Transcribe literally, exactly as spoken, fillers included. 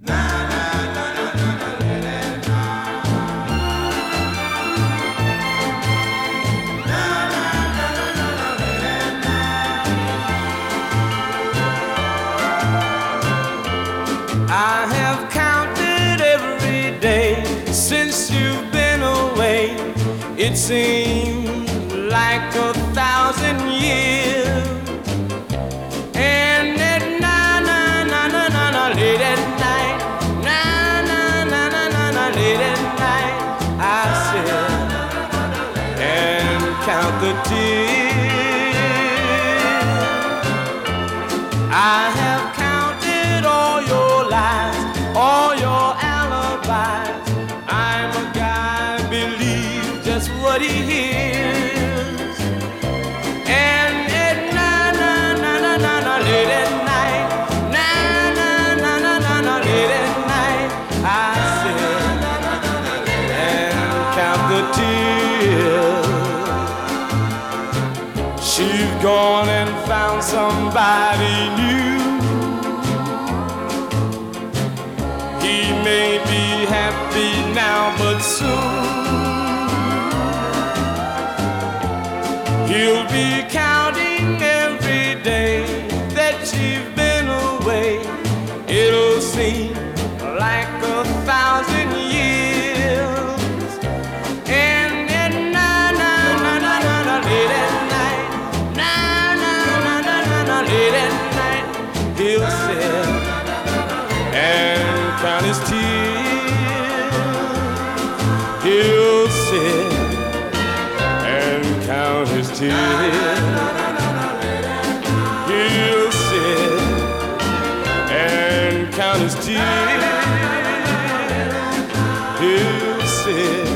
I have counted every day since you've been away. It seems like a thousand years. And at na na na na na na late at night, na na na na na na late at night, I sit and count the tears. I have counted all your lies, all your alibis. I'm a guy, believe just what he hears. And at na na na na na na late at night, na na na na na na late at night, I sit and count the tears. She's gone and found somebody new. He may be happy now, but soon he'll be counting every day that you've been away. It'll seem like a thousand years. And then na na na na na na late at night, na na na na na na late at night, he'll sit and count his tears. He'll sit and count his tears. He'll sit and count his tears. He'll sit